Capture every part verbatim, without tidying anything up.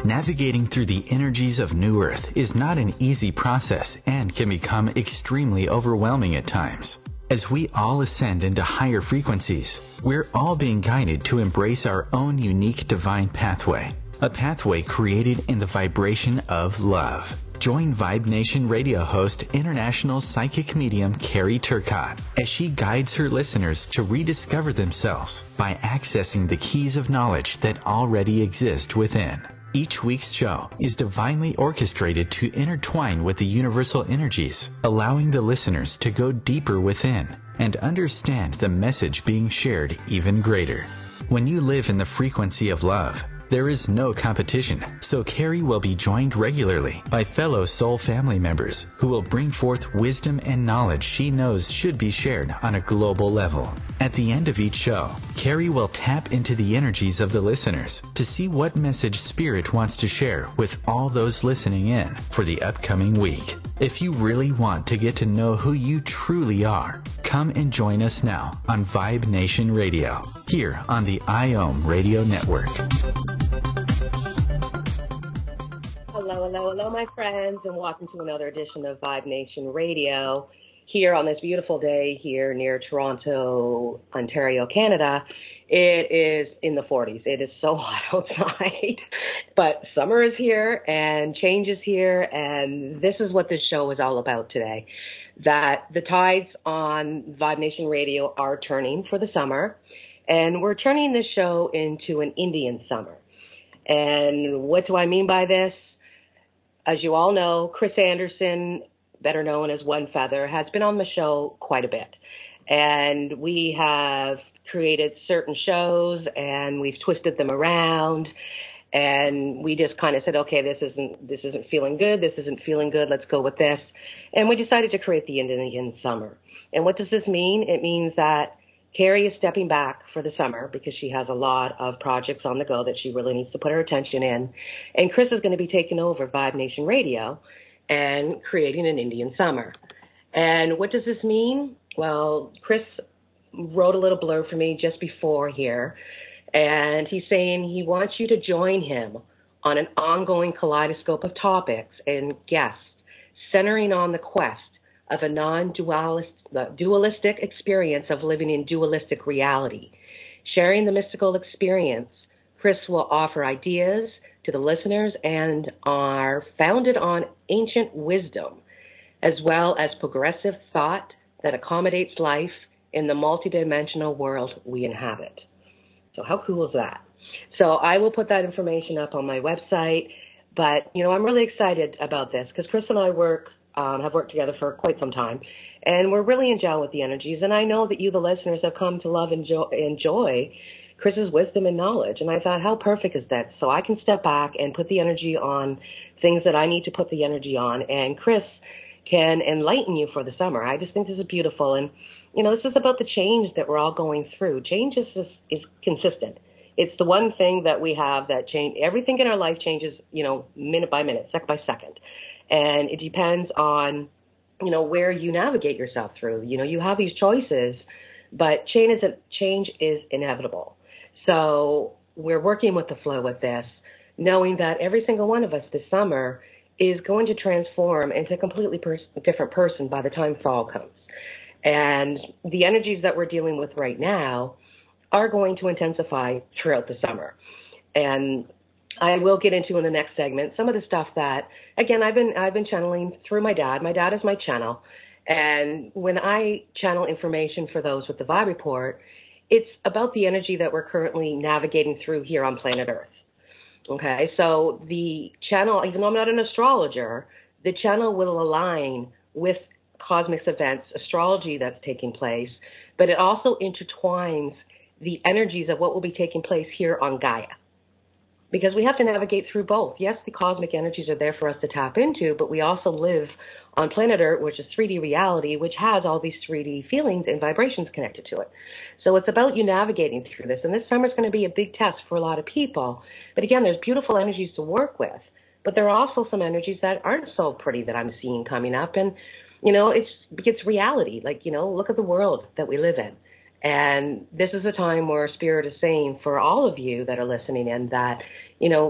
Navigating through the energies of New Earth is not an easy process and can become extremely overwhelming at times. As we all ascend into higher frequencies, we're all being guided to embrace our own unique divine pathway, a pathway created in the vibration of love. Join Vibe Nation radio host, international psychic medium Carrie Turcotte, as she guides her listeners to rediscover themselves by accessing the keys of knowledge that already exist within. Each week's show is divinely orchestrated to intertwine with the universal energies, allowing the listeners to go deeper within and understand the message being shared even greater. When you live in the frequency of love, there is no competition, so Carrie will be joined regularly by fellow soul family members who will bring forth wisdom and knowledge she knows should be shared on a global level. At the end of each show, Carrie will tap into the energies of the listeners to see what message Spirit wants to share with all those listening in for the upcoming week. If you really want to get to know who you truly are, come and join us now on Vibe Nation Radio, here on the I O M Radio Network. Hello, hello, hello, my friends, and welcome to another edition of Vibe Nation Radio here on this beautiful day here near Toronto, Ontario, Canada. It is in the forties. It is so hot outside, but summer is here and change is here, and this is what this show is all about today, that the tides on Vibe Nation Radio are turning for the summer, and we're turning this show into an Indian summer. And what do I mean by this? As you all know, Chris Anderson, better known as One Feather, has been on the show quite a bit. And we have created certain shows and we've twisted them around. And we just kind of said, okay, this isn't this isn't feeling good. This isn't feeling good. Let's go with this. And we decided to create the Indian Summer. And what does this mean? It means that Carrie is stepping back for the summer because she has a lot of projects on the go that she really needs to put her attention in. And Chris is going to be taking over Vibe Nation Radio and creating an Indian summer. And what does this mean? Well, Chris wrote a little blurb for me just before here, and he's saying he wants you to join him on an ongoing kaleidoscope of topics and guests centering on the quest of a non-dualistic dualistic experience of living in dualistic reality. Sharing the mystical experience, Chris will offer ideas to the listeners and are founded on ancient wisdom, as well as progressive thought that accommodates life in the multidimensional world we inhabit. So how cool is that? So I will put that information up on my website, but, you know, I'm really excited about this because Chris and I work Um, have worked together for quite some time, and we're really in gel with the energies. And I know that you, the listeners, have come to love and jo- enjoy Chris's wisdom and knowledge. And I thought, how perfect is that? So I can step back and put the energy on things that I need to put the energy on, and Chris can enlighten you for the summer. I just think this is beautiful. And, you know, this is about the change that we're all going through. Change is, is, is consistent. It's the one thing that we have that change. Everything in our life changes, you know, minute by minute, second by second. And it depends on, you know, where you navigate yourself through. You know, you have these choices, but change is, change is inevitable. So we're working with the flow with this, knowing that every single one of us this summer is going to transform into a completely pers- different person by the time fall comes. And the energies that we're dealing with right now are going to intensify throughout the summer. And I will get into in the next segment some of the stuff that, again, I've been I've been channeling through my dad. My dad is my channel. And when I channel information for those with the Vibe Report, it's about the energy that we're currently navigating through here on planet Earth. Okay, so the channel, even though I'm not an astrologer, the channel will align with cosmic events, astrology that's taking place, but it also intertwines the energies of what will be taking place here on Gaia. Because we have to navigate through both. Yes, the cosmic energies are there for us to tap into, but we also live on planet Earth, which is three D reality, which has all these three D feelings and vibrations connected to it. So it's about you navigating through this. And this summer is going to be a big test for a lot of people. But again, there's beautiful energies to work with. But there are also some energies that aren't so pretty that I'm seeing coming up. And, you know, it's, it's reality. Like, you know, look at the world that we live in. And this is a time where Spirit is saying for all of you that are listening in that, you know,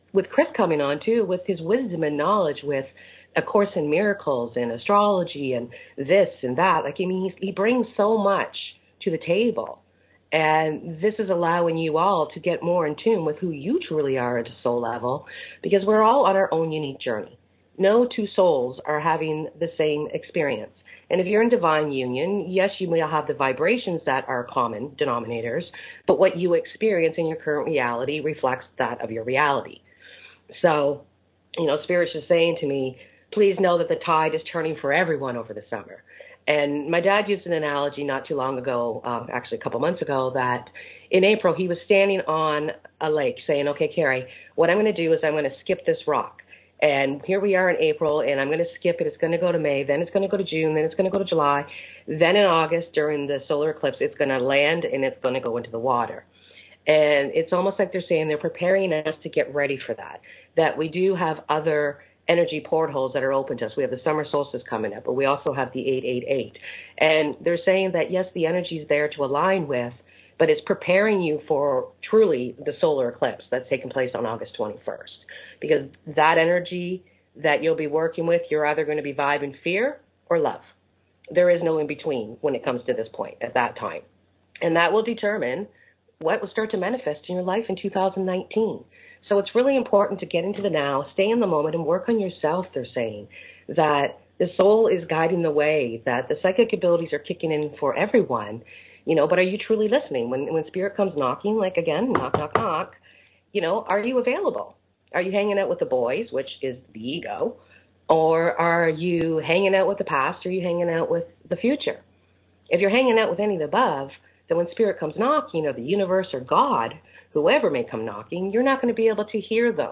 with Chris coming on too, with his wisdom and knowledge, with A Course in Miracles and astrology and this and that. Like, I mean, he, he brings so much to the table. And this is allowing you all to get more in tune with who you truly are at a soul level, because we're all on our own unique journey. No two souls are having the same experience. And if you're in divine union, yes, you may have the vibrations that are common denominators, but what you experience in your current reality reflects that of your reality. So, you know, Spirit's just saying to me, please know that the tide is turning for everyone over the summer. And my dad used an analogy not too long ago, uh, actually a couple months ago, that in April he was standing on a lake saying, okay, Carrie, what I'm going to do is I'm going to skip this rock. And here we are in April, and I'm going to skip it. It's going to go to May, then it's going to go to June, then it's going to go to July. Then in August, during the solar eclipse, it's going to land, and it's going to go into the water. And it's almost like they're saying they're preparing us to get ready for that, that we do have other energy portholes that are open to us. We have the summer solstice coming up, but we also have the eight eight eight. And they're saying that, yes, the energy is there to align with, but it's preparing you for truly the solar eclipse that's taking place on August twenty-first. Because that energy that you'll be working with, you're either going to be vibing fear or love. There is no in between when it comes to this point at that time. And that will determine what will start to manifest in your life in two thousand nineteen. So it's really important to get into the now, stay in the moment, and work on yourself, they're saying, that the soul is guiding the way, that the psychic abilities are kicking in for everyone, you know, but are you truly listening? When when Spirit comes knocking, like again, knock, knock, knock, you know, are you available? Are you hanging out with the boys, which is the ego, or are you hanging out with the past, or are you hanging out with the future? If you're hanging out with any of the above, then when Spirit comes knocking, or the universe or God, whoever may come knocking, you're not going to be able to hear them.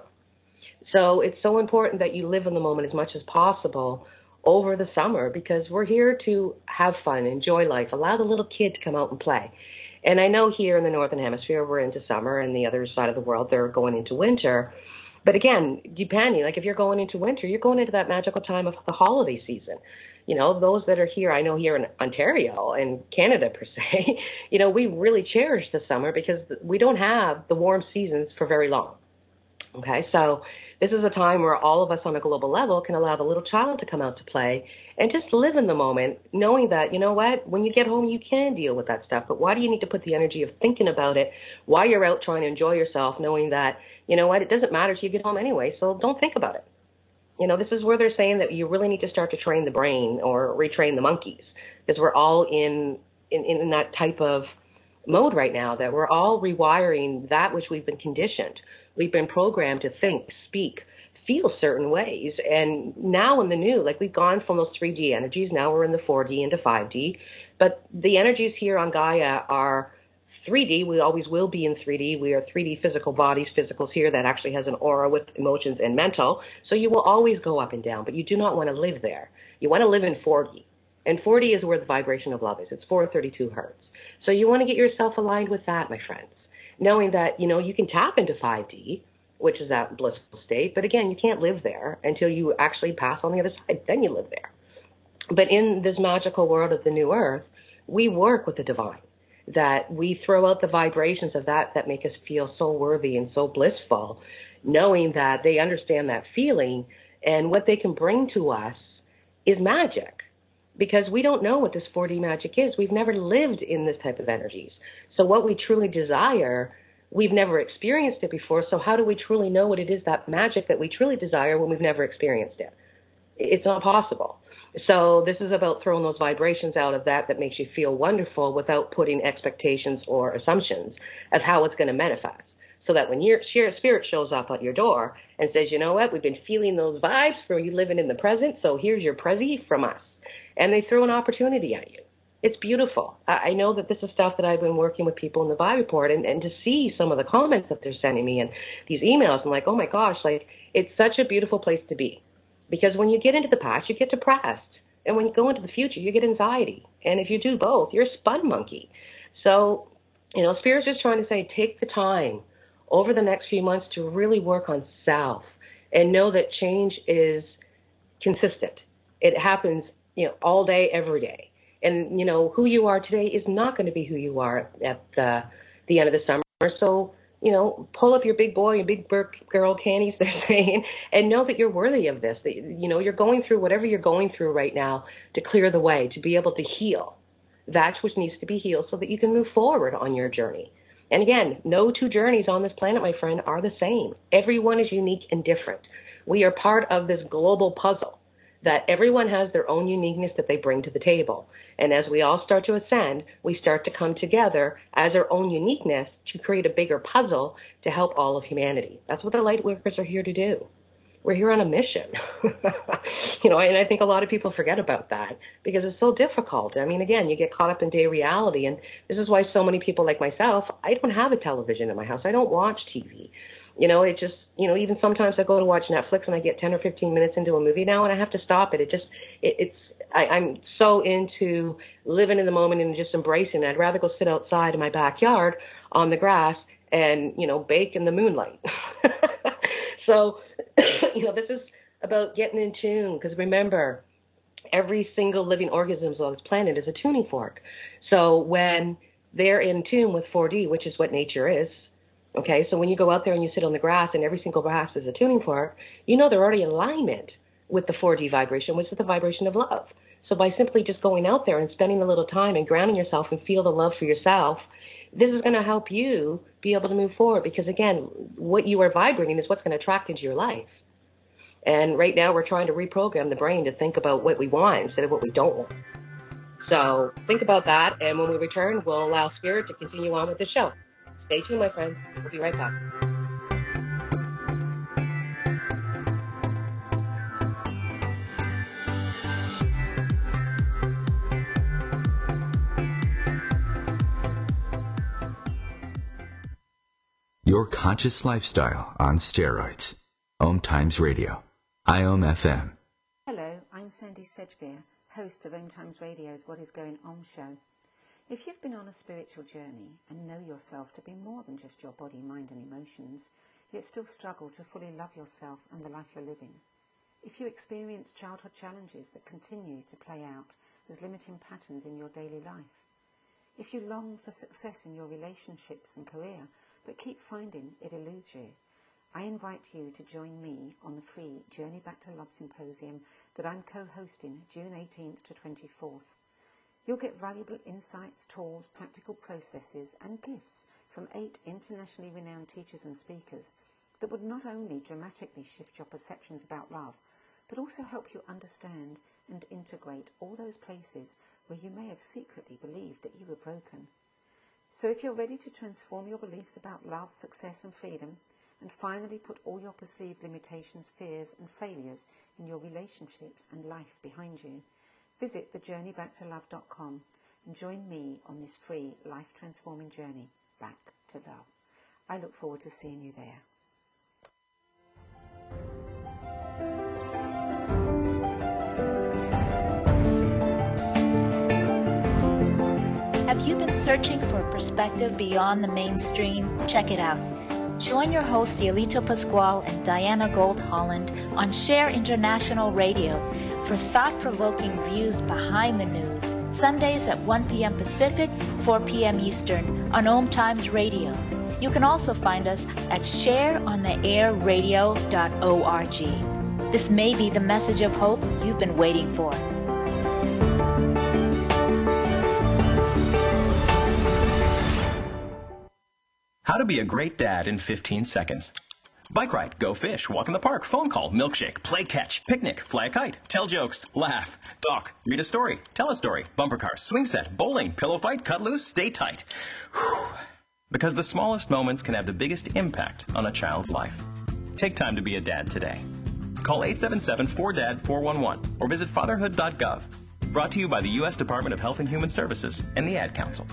So it's so important that you live in the moment as much as possible over the summer, because we're here to have fun, enjoy life, allow the little kid to come out and play. And I know here in the Northern Hemisphere, we're into summer, and the other side of the world, they're going into winter. But again, depending, like if you're going into winter, you're going into that magical time of the holiday season. You know, those that are here, I know here in Ontario and Canada per se, you know, we really cherish the summer because we don't have the warm seasons for very long. Okay, so this is a time where all of us on a global level can allow the little child to come out to play and just live in the moment, knowing that, you know what, when you get home, you can deal with that stuff. But why do you need to put the energy of thinking about it while you're out trying to enjoy yourself, knowing that, you know what, it doesn't matter till you get home anyway, so don't think about it. You know, this is where they're saying that you really need to start to train the brain or retrain the monkeys, because we're all in, in, in that type of mode right now, that we're all rewiring that which we've been conditioned. We've been programmed to think, speak, feel certain ways. And now in the new, like we've gone from those three D energies, now we're in the four D into five D. But the energies here on Gaia are three D. We always will be in three D. We are three D physical bodies, physicals here that actually has an aura with emotions and mental. So you will always go up and down, but you do not want to live there. You want to live in four D. And four D is where the vibration of love is. It's four thirty-two hertz. So you want to get yourself aligned with that, my friends, knowing that, you know, you can tap into five D, which is that blissful state. But again, you can't live there until you actually pass on the other side. Then you live there. But in this magical world of the new earth, we work with the divine, that we throw out the vibrations of that that make us feel so worthy and so blissful, knowing that they understand that feeling, and what they can bring to us is magic. Because we don't know what this four D magic is. We've never lived in this type of energies. So what we truly desire, we've never experienced it before. So how do we truly know what it is, that magic that we truly desire, when we've never experienced it? It's not possible. So this is about throwing those vibrations out of that that makes you feel wonderful without putting expectations or assumptions of how it's going to manifest. So that when your spirit shows up at your door and says, you know what, we've been feeling those vibes for you living in the present, so here's your prezi from us. And they throw an opportunity at you. It's beautiful. I know that this is stuff that I've been working with people in the Vibe Report, and, and to see some of the comments that they're sending me and these emails, I'm like, oh my gosh, like, it's such a beautiful place to be. Because when you get into the past, you get depressed. And when you go into the future, you get anxiety. And if you do both, you're a spud monkey. So, you know, Spirit's just trying to say, take the time over the next few months to really work on self and know that change is consistent. It happens, you know, all day, every day. And, you know, who you are today is not going to be who you are at the, the end of the summer. So you know, pull up your big boy and big girl panties, they're saying, and know that you're worthy of this. That, you know, you're going through whatever you're going through right now to clear the way, to be able to heal that which needs to be healed so that you can move forward on your journey. And again, no two journeys on this planet, my friend, are the same. Everyone is unique and different. We are part of this global puzzle that everyone has their own uniqueness that they bring to the table. And as we all start to ascend, we start to come together as our own uniqueness to create a bigger puzzle to help all of humanity. That's what the light workers are here to do. We're here on a mission. You know, and I think a lot of people forget about that because it's so difficult. I mean, again, you get caught up in day reality, and this is why so many people like myself, I don't have a television in my house. I don't watch T V. You know, it just, you know, even sometimes I go to watch Netflix and I get ten or fifteen minutes into a movie now and I have to stop it. It just, it, it's, I, I'm so into living in the moment and just embracing it. I'd rather go sit outside in my backyard on the grass and, you know, bake in the moonlight. So, you know, this is about getting in tune because remember, every single living organism on this planet is a tuning fork. So when they're in tune with four D, which is what nature is, okay, so when you go out there and you sit on the grass and every single grass is a tuning fork, you know they're already in alignment with the four D vibration, which is the vibration of love. So by simply just going out there and spending a little time and grounding yourself and feel the love for yourself, this is going to help you be able to move forward because, again, what you are vibrating is what's going to attract into your life. And right now we're trying to reprogram the brain to think about what we want instead of what we don't want. So think about that, and when we return, we'll allow Spirit to continue on with the show. Stay tuned, my friends. We'll be right back. Your conscious lifestyle on steroids. Om Times Radio. I O M F M. Hello, I'm Sandy Sedgbeer, host of Om Times Radio's What Is Going On show. If you've been on a spiritual journey and know yourself to be more than just your body, mind and emotions, yet still struggle to fully love yourself and the life you're living. If you experience childhood challenges that continue to play out as limiting patterns in your daily life. If you long for success in your relationships and career, but keep finding it eludes you, I invite you to join me on the free Journey Back to Love Symposium that I'm co-hosting June eighteenth to twenty-fourth. You'll get valuable insights, tools, practical processes and gifts from eight internationally renowned teachers and speakers that would not only dramatically shift your perceptions about love, but also help you understand and integrate all those places where you may have secretly believed that you were broken. So if you're ready to transform your beliefs about love, success and freedom, and finally put all your perceived limitations, fears and failures in your relationships and life behind you, visit the journey back to love dot com and join me on this free life-transforming journey back to love. I look forward to seeing you there. Have you been searching for a perspective beyond the mainstream? Check it out. Join your hosts Cielito Pascual and Diana Gold Holland on Share International Radio for thought-provoking views behind the news, Sundays at one p.m. Pacific, four p.m. Eastern on Om Times Radio. You can also find us at share on the air radio dot org. This may be the message of hope you've been waiting for. How to be a great dad in fifteen seconds. Bike ride, go fish, walk in the park, phone call, milkshake, play catch, picnic, fly a kite, tell jokes, laugh, talk, read a story, tell a story, bumper car, swing set, bowling, pillow fight, cut loose, stay tight. Whew. Because the smallest moments can have the biggest impact on a child's life. Take time to be a dad today. Call eight seven seven, four D A D, four one one or visit fatherhood dot gov. Brought to you by the U S Department of Health and Human Services and the Ad Council.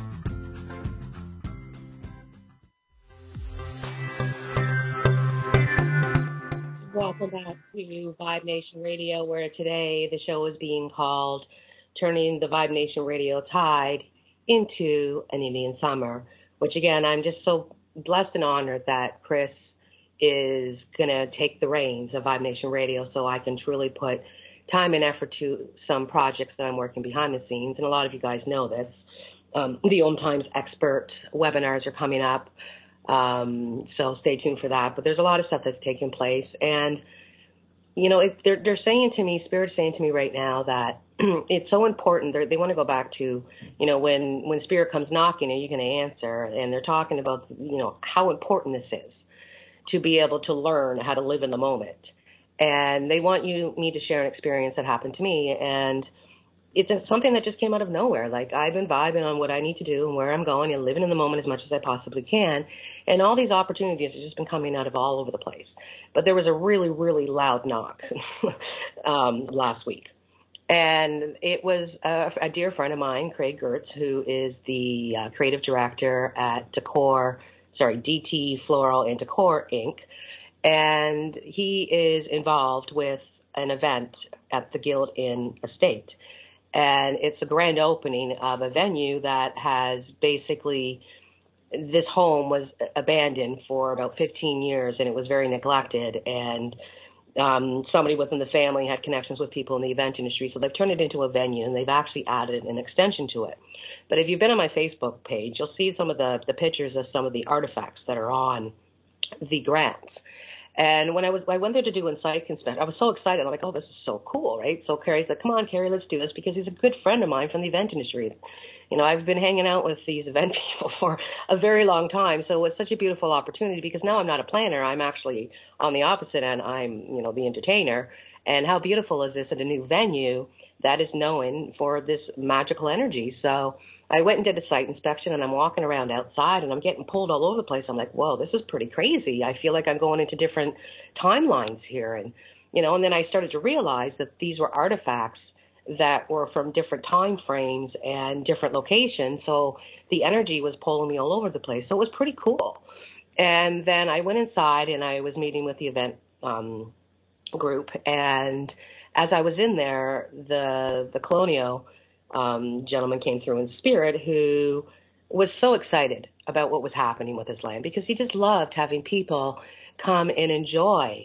Welcome back to Vibe Nation Radio, where today the show is being called Turning the Vibe Nation Radio Tide into an Indian Summer, which, again, I'm just so blessed and honored that Chris is going to take the reins of Vibe Nation Radio so I can truly put time and effort to some projects that I'm working behind the scenes, and a lot of you guys know this. Um, the Om Times expert webinars are coming up. Um, so stay tuned for that. But there's a lot of stuff that's taking place. And, you know, it, they're, they're saying to me, Spirit's saying to me right now that it's so important. They're, they want to go back to, you know, when, when Spirit comes knocking, are you going to answer? And they're talking about, you know, how important this is to be able to learn how to live in the moment. And they want you, me to share an experience that happened to me. And it's something that just came out of nowhere. Like, I've been vibing on what I need to do and where I'm going and living in the moment as much as I possibly can. And all these opportunities have just been coming out of all over the place. But there was a really, really loud knock um, last week. And it was a, a dear friend of mine, Craig Gertz, who is the uh, creative director at Decor, sorry, D T Floral and Decor, Incorporated. And he is involved with an event at the Guild Inn Estate. And it's a grand opening of a venue that has basically, this home was abandoned for about fifteen years, and it was very neglected. And um, somebody within the family had connections with people in the event industry, so they've turned it into a venue, and they've actually added an extension to it. But if you've been on my Facebook page, you'll see some of the, the pictures of some of the artifacts that are on the grounds. And when I was, I went there to do Insight Inspection, I was so excited. I'm like, oh, this is so cool, right? So Carrie's like, come on, Carrie, let's do this, because he's a good friend of mine from the event industry. You know, I've been hanging out with these event people for a very long time, so it's such a beautiful opportunity, because now I'm not a planner. I'm actually on the opposite end. I'm, you know, the entertainer. And how beautiful is this at a new venue that is known for this magical energy? So I went and did a site inspection, and I'm walking around outside, and I'm getting pulled all over the place. I'm like, whoa, this is pretty crazy. I feel like I'm going into different timelines here. And, you know, and then I started to realize that these were artifacts that were from different time frames and different locations. So the energy was pulling me all over the place. So it was pretty cool. And then I went inside, and I was meeting with the event um, group. And as I was in there, the, the Colonial Um, gentleman came through in spirit, who was so excited about what was happening with his land, because he just loved having people come and enjoy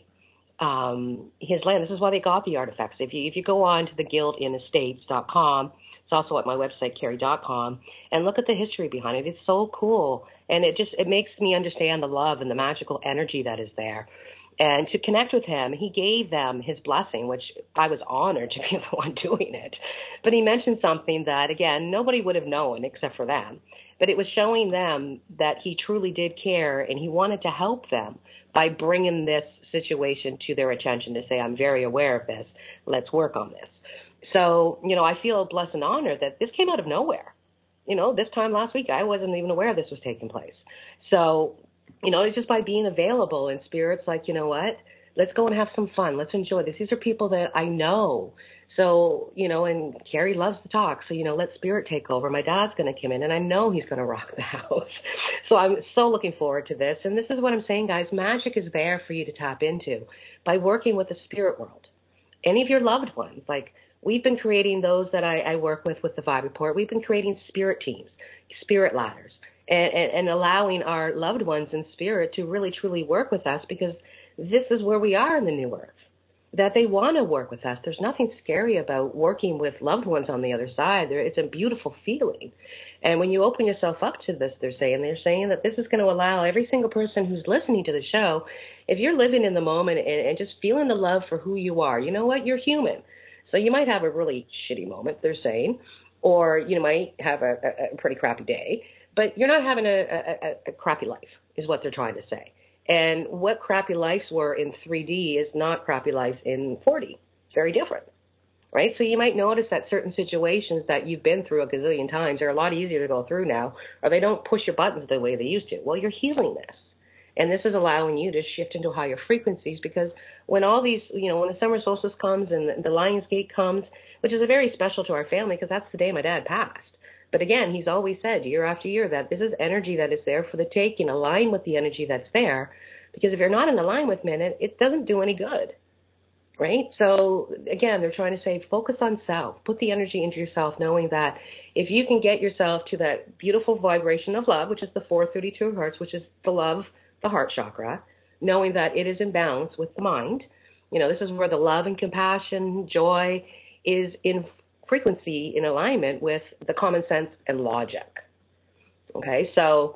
um, his land. This is why they got the artifacts. If you if you go on to the guild in estates dot com, it's also at my website, carrie dot com, and look at the history behind it. It's so cool, and it just it makes me understand the love and the magical energy that is there. And to connect with him, he gave them his blessing, which I was honored to be the one doing it. But he mentioned something that, again, nobody would have known except for them. But it was showing them that he truly did care, and he wanted to help them by bringing this situation to their attention to say, I'm very aware of this. Let's work on this. So, you know, I feel blessed and honored that this came out of nowhere. You know, this time last week, I wasn't even aware this was taking place. So, you know, it's just by being available, and Spirit's like, you know what, let's go and have some fun. Let's enjoy this. These are people that I know. So, you know, and Carrie loves to talk. So, you know, let Spirit take over. My dad's going to come in, and I know he's going to rock the house. So I'm so looking forward to this. And this is what I'm saying, guys. Magic is there for you to tap into by working with the spirit world. Any of your loved ones, like we've been creating those that I, I work with with the Vibe Report. We've been creating spirit teams, spirit ladders. And, and, and allowing our loved ones in spirit to really, truly work with us, because this is where we are in the new earth, that they want to work with us. There's nothing scary about working with loved ones on the other side. There, it's a beautiful feeling. And when you open yourself up to this, they're saying, they're saying that this is going to allow every single person who's listening to the show, if you're living in the moment and, and just feeling the love for who you are, you know what, you're human. So you might have a really shitty moment, they're saying, or you might have a, a, a pretty crappy day. But you're not having a, a, a crappy life, is what they're trying to say. And what crappy lives were in three D is not crappy lives in four D. It's very different, right? So you might notice that certain situations that you've been through a gazillion times are a lot easier to go through now, or they don't push your buttons the way they used to. Well, you're healing this. And this is allowing you to shift into higher frequencies, because when all these, you know, when the summer solstice comes and the Lion's Gate comes, which is a very special to our family, because that's the day my dad passed. But again, he's always said year after year that this is energy that is there for the taking. Align with the energy that's there, because if you're not in alignment with it, it doesn't do any good, right? So again, they're trying to say focus on self. Put the energy into yourself, knowing that if you can get yourself to that beautiful vibration of love, which is the four thirty-two of hearts, which is the love, the heart chakra, knowing that it is in balance with the mind. You know, this is where the love and compassion, joy is in frequency in alignment with the common sense and logic. Okay, so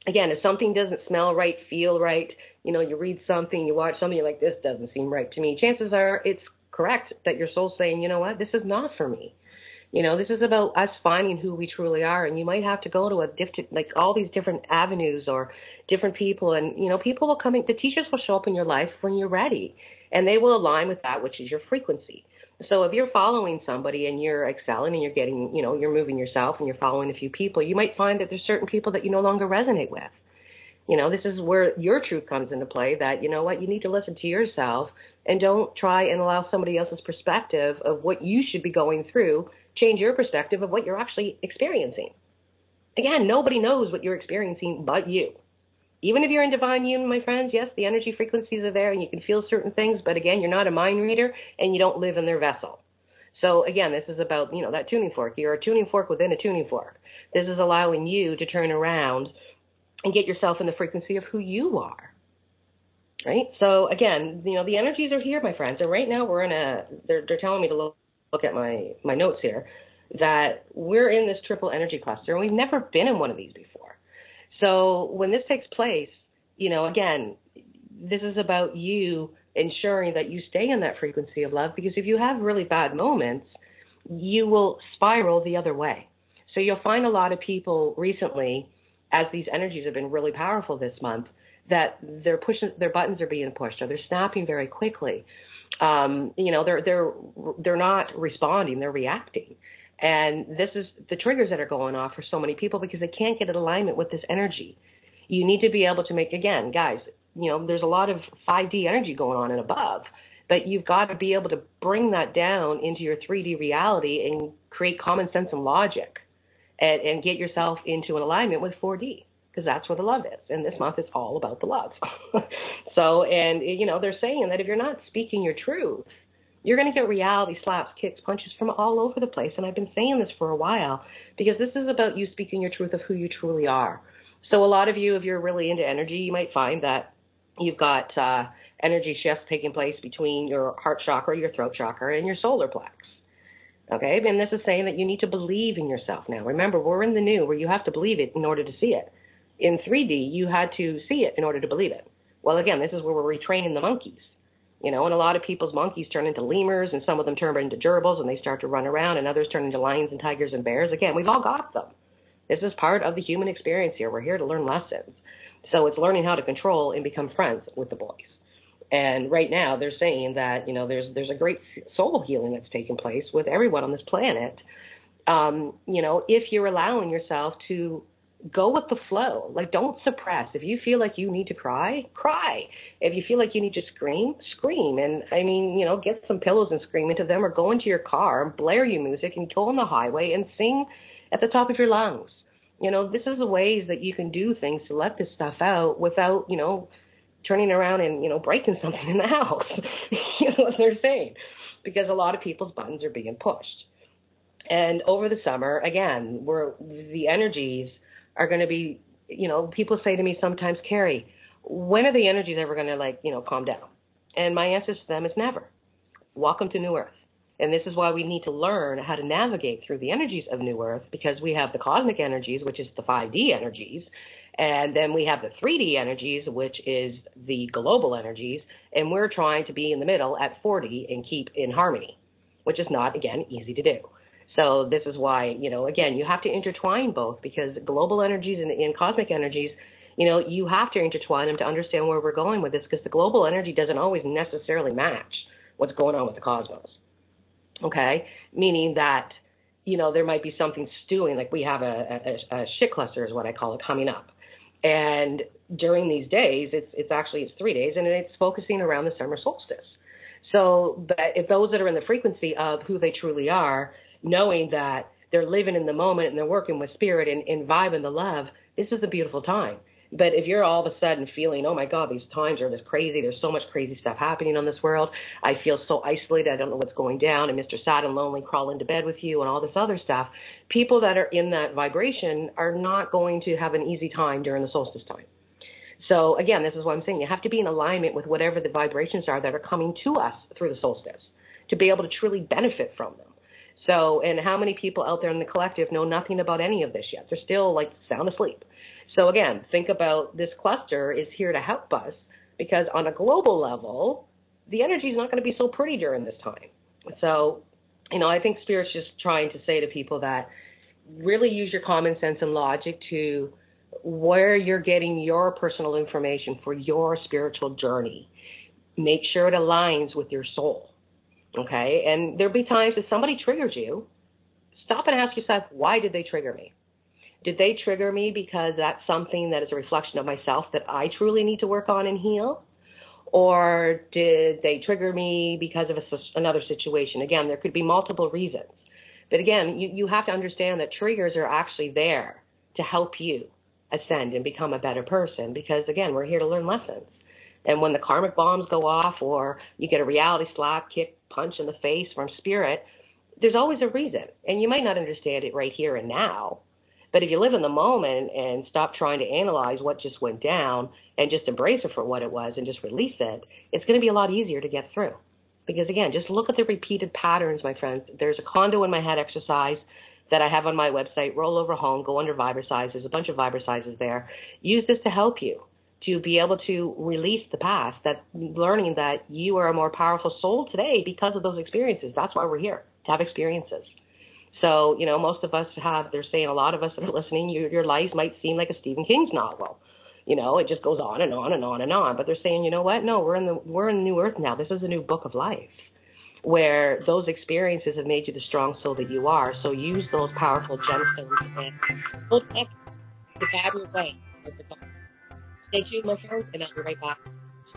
again, if something doesn't smell right, feel right, you know, you read something, you watch something, you're like, this doesn't seem right to me, chances are it's correct that your soul's saying, you know what, this is not for me. You know, this is about us finding who we truly are, and you might have to go to a different, like all these different avenues or different people, and, you know, people will come in, the teachers will show up in your life when you're ready, and they will align with that, which is your frequency. So if you're following somebody and you're excelling and you're getting, you know, you're moving yourself and you're following a few people, you might find that there's certain people that you no longer resonate with. You know, this is where your truth comes into play, that, you know what, you need to listen to yourself and don't try and allow somebody else's perspective of what you should be going through change your perspective of what you're actually experiencing. Again, nobody knows what you're experiencing but you. Even if you're in divine union, my friends, yes, the energy frequencies are there and you can feel certain things, but again, you're not a mind reader and you don't live in their vessel. So again, this is about, you know, that tuning fork. You're a tuning fork within a tuning fork. This is allowing you to turn around and get yourself in the frequency of who you are. Right? So again, you know, the energies are here, my friends. And right now we're in a, they're, they're telling me to look, look at my, my notes here, that we're in this triple energy cluster and we've never been in one of these before. So when this takes place, you know, again, this is about you ensuring that you stay in that frequency of love, because if you have really bad moments, you will spiral the other way. So you'll find a lot of people recently, as these energies have been really powerful this month, that they're pushing, their buttons are being pushed, or they're snapping very quickly. Um, you know, they're they're they're not responding, they're reacting. And this is the triggers that are going off for so many people because they can't get in alignment with this energy. You need to be able to make, again, guys, you know, there's a lot of five D energy going on and above, but you've got to be able to bring that down into your three D reality and create common sense and logic and, and get yourself into an alignment with four D, because that's where the love is. And this month it's all about the love. So, and, you know, they're saying that if you're not speaking your truth, you're going to get reality slaps, kicks, punches from all over the place. And I've been saying this for a while because this is about you speaking your truth of who you truly are. So a lot of you, if you're really into energy, you might find that you've got uh, energy shifts taking place between your heart chakra, your throat chakra, and your solar plex. Okay, and this is saying that you need to believe in yourself now. Remember, we're in the new where you have to believe it in order to see it. In three D, you had to see it in order to believe it. Well, again, this is where we're retraining the monkeys. You know, and a lot of people's monkeys turn into lemurs, and some of them turn into gerbils, and they start to run around, and others turn into lions and tigers and bears. Again, we've all got them. This is part of the human experience here. We're here to learn lessons. So it's learning how to control and become friends with the boys. And right now they're saying that, you know, there's there's a great soul healing that's taking place with everyone on this planet. Um, you know, if you're allowing yourself to go with the flow, like don't suppress. If you feel like you need to cry, cry. If you feel like you need to scream, scream. And I mean, you know, get some pillows and scream into them, or go into your car and blare your music and go on the highway and sing at the top of your lungs. You know, this is the ways that you can do things to let this stuff out without, you know, turning around and, you know, breaking something in the house. You know what they're saying? Because a lot of people's buttons are being pushed. And over the summer, again, we're, the energies are going to be, you know, people say to me sometimes, Carrie, when are the energies ever going to, like, you know, calm down? And my answer to them is never. Welcome to New Earth. And this is why we need to learn how to navigate through the energies of New Earth, because we have the cosmic energies, which is the five D energies, and then we have the three D energies, which is the global energies, and we're trying to be in the middle at four D and keep in harmony, which is not, again, easy to do. So this is why, you know, again, you have to intertwine both, because global energies and, and cosmic energies, you know, you have to intertwine them to understand where we're going with this, because the global energy doesn't always necessarily match what's going on with the cosmos. Okay? Meaning that, you know, there might be something stewing, like we have a, a, a shit cluster is what I call it, coming up. And during these days, it's it's actually, it's three days, and it's focusing around the summer solstice. So that if those that are in the frequency of who they truly are, knowing that they're living in the moment and they're working with spirit and, and vibing the love, this is a beautiful time. But if you're all of a sudden feeling, oh my God, these times are just crazy, there's so much crazy stuff happening on this world, I feel so isolated, I don't know what's going down, and Mister Sad and Lonely crawl into bed with you and all this other stuff, people that are in that vibration are not going to have an easy time during the solstice time. So again, this is what I'm saying. You have to be in alignment with whatever the vibrations are that are coming to us through the solstice to be able to truly benefit from them. So, and how many people out there in the collective know nothing about any of this yet? They're still like sound asleep. So again, think about this cluster is here to help us, because on a global level, the energy is not going to be so pretty during this time. So, you know, I think Spirit's just trying to say to people that really use your common sense and logic to where you're getting your personal information for your spiritual journey. Make sure it aligns with your soul, okay? And there'll be times that somebody triggers you. Stop and ask yourself, why did they trigger me? Did they trigger me because that's something that is a reflection of myself that I truly need to work on and heal? Or did they trigger me because of a, another situation? Again, there could be multiple reasons. But again, you, you have to understand that triggers are actually there to help you ascend and become a better person, because, again, we're here to learn lessons. And when the karmic bombs go off, or you get a reality slap, kick, punch in the face from Spirit, there's always a reason. And you might not understand it right here and now, but if you live in the moment and stop trying to analyze what just went down and just embrace it for what it was and just release it, it's going to be a lot easier to get through. Because, again, just look at the repeated patterns, my friends. There's a condo in my head exercise that I have on my website, Roll Over Home, go under Vibrasize. There's a bunch of Vibrasizes there. Use this to help you to be able to release the past, that learning that you are a more powerful soul today because of those experiences. That's why we're here, to have experiences. So, you know, most of us have, they're saying a lot of us that are listening, your, your lives might seem like a Stephen King's novel. You know, it just goes on and on and on and on. But they're saying, you know what? No, we're in the we're in the new earth now. This is a new book of life, where those experiences have made you the strong soul that you are. So use those powerful gemstones and protect the guide your way. Stay tuned, my friends, and I'll be right back.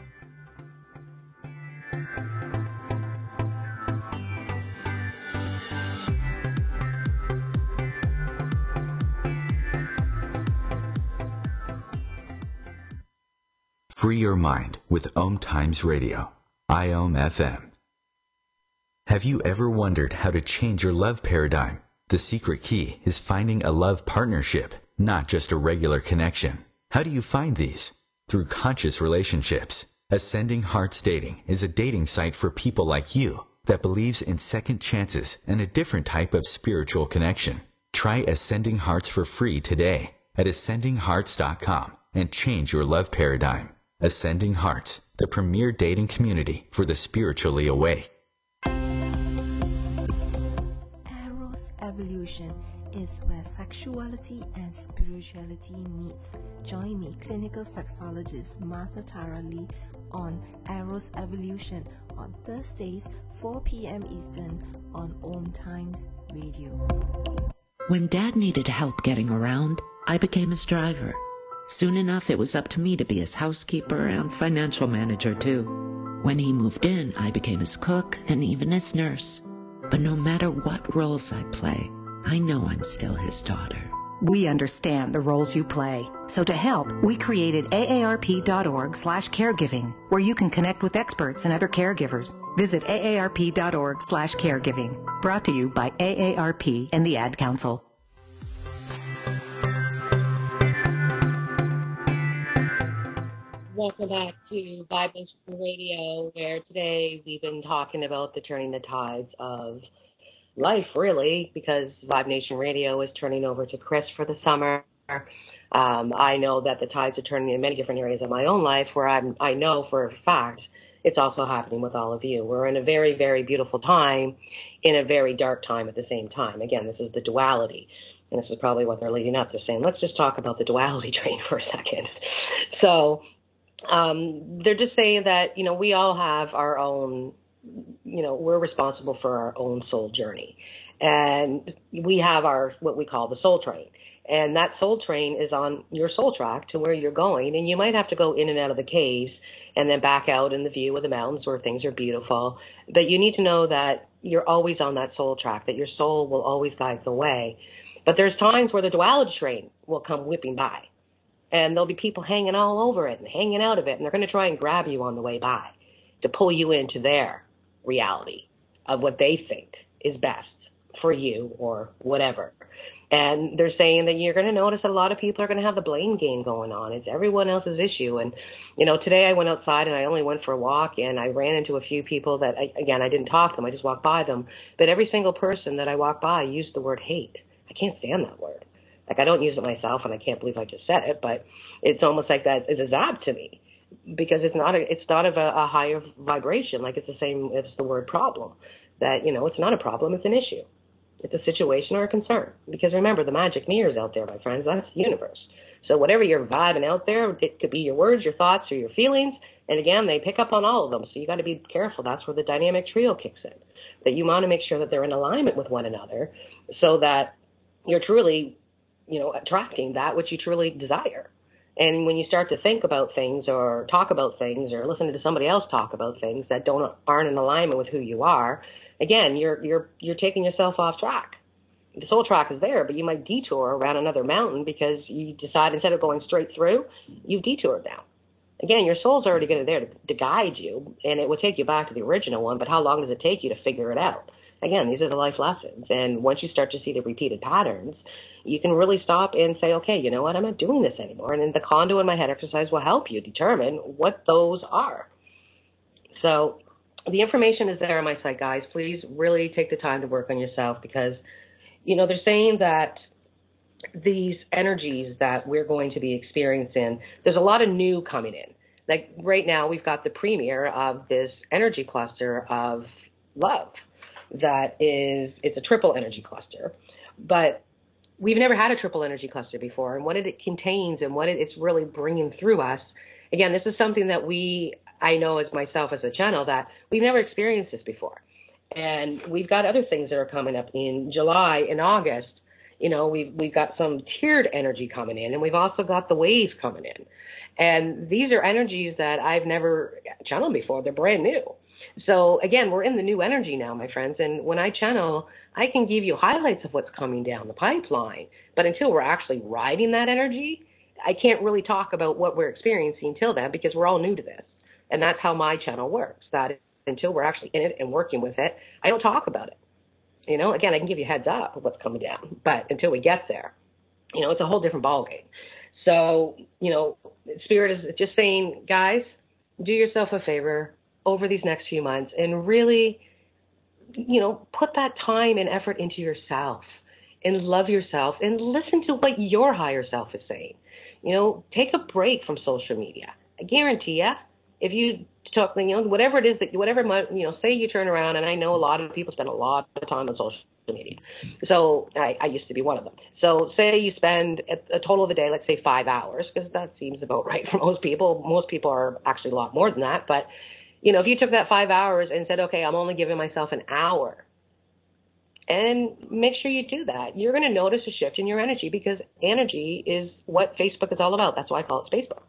Free your mind with Om Times Radio, I O M F M. Have you ever wondered how to change your love paradigm? The secret key is finding a love partnership, not just a regular connection. How do you find these? Through conscious relationships. Ascending Hearts Dating is a dating site for people like you that believes in second chances and a different type of spiritual connection. Try Ascending Hearts for free today at ascending hearts dot com and change your love paradigm. Ascending Hearts, the premier dating community for the spiritually awake. Eros Evolution is where sexuality and spirituality meets. Join me, clinical sexologist Martha Tara Lee, on Eros Evolution on Thursdays, four p.m. Eastern on Om Times Radio. When Dad needed help getting around, I became his driver. Soon enough, it was up to me to be his housekeeper and financial manager, too. When he moved in, I became his cook and even his nurse. But no matter what roles I play, I know I'm still his daughter. We understand the roles you play. So to help, we created A A R P dot org slash caregiving, where you can connect with experts and other caregivers. Visit A A R P dot org slash caregiving. Brought to you by A A R P and the Ad Council. Welcome back to Vibration Radio, where today we've been talking about the turning the tides of life, really, because Vibe Nation Radio is turning over to Chris for the summer. Um, I know that the tides are turning in many different areas of my own life, where I'm, I know for a fact it's also happening with all of you. We're in a very, very beautiful time, in a very dark time at the same time. Again, this is the duality. And this is probably what they're leading up to, saying, let's just talk about the duality train for a second. So um, they're just saying that, you know, we all have our own, you know, we're responsible for our own soul journey. And we have our, what we call the soul train. And that soul train is on your soul track to where you're going. And you might have to go in and out of the caves and then back out in the view of the mountains where things are beautiful. But you need to know that you're always on that soul track, that your soul will always guide the way. But there's times where the duality train will come whipping by. And there'll be people hanging all over it and hanging out of it. And they're going to try and grab you on the way by to pull you into their reality of what they think is best for you or whatever. And they're saying that you're going to notice that a lot of people are going to have the blame game going on. It's everyone else's issue. And, you know, today I went outside and I only went for a walk, and I ran into a few people that, I, again, I didn't talk to them. I just walked by them. But every single person that I walked by used the word hate. I can't stand that word. Like, I don't use it myself, and I can't believe I just said it, but it's almost like that is a zap to me, because it's not a, it's not of a, a higher vibration. Like, it's the same as the word problem, that, you know, it's not a problem, it's an issue. It's a situation or a concern. Because remember, the magic mirror is out there, my friends. That's the universe. So whatever you're vibing out there, it could be your words, your thoughts, or your feelings. And again, they pick up on all of them. So you got to be careful. That's where the dynamic trio kicks in. That you want to make sure that they're in alignment with one another, so that you're truly, you know, attracting that which you truly desire. And when you start to think about things or talk about things or listen to somebody else talk about things that don't aren't in alignment with who you are, again, you're you're you're taking yourself off track. The soul track is there, but you might detour around another mountain because you decide instead of going straight through, you've detoured now. Again, your soul's already going to there to, to guide you, and it will take you back to the original one, but how long does it take you to figure it out? Again, these are the life lessons, and once you start to see the repeated patterns, you can really stop and say, okay, you know what, I'm not doing this anymore, and then the condo in my head exercise will help you determine what those are. So the information is there on my site, guys. Please really take the time to work on yourself, because, you know, they're saying that these energies that we're going to be experiencing, there's a lot of new coming in. Like right now, we've got the premiere of this energy cluster of love that is, it's a triple energy cluster, but we've never had a triple energy cluster before. And what it contains and what it's really bringing through us, again, this is something that we, I know as myself as a channel, that we've never experienced this before. And we've got other things that are coming up in July and August. You know, we've, we've got some tiered energy coming in, and we've also got the waves coming in. And these are energies that I've never channeled before. They're brand new. So, again, we're in the new energy now, my friends. And when I channel, I can give you highlights of what's coming down the pipeline. But until we're actually riding that energy, I can't really talk about what we're experiencing until then, because we're all new to this. And that's how my channel works, that until we're actually in it and working with it, I don't talk about it. You know, again, I can give you a heads up of what's coming down, but until we get there, you know, it's a whole different ballgame. So, you know, Spirit is just saying, guys, do yourself a favor over these next few months and really, you know, put that time and effort into yourself and love yourself and listen to what your higher self is saying. You know, take a break from social media. I guarantee you, if you talk, you know, whatever it is that, whatever, you know, say you turn around, and I know a lot of people spend a lot of time on social media. So I, I used to be one of them. So say you spend a, a total of the day, let's say five hours, because that seems about right for most people. Most people are actually a lot more than that. But, you know, if you took that five hours and said, okay, I'm only giving myself an hour, and make sure you do that, you're going to notice a shift in your energy, because energy is what Facebook is all about. That's why I call it Facebook.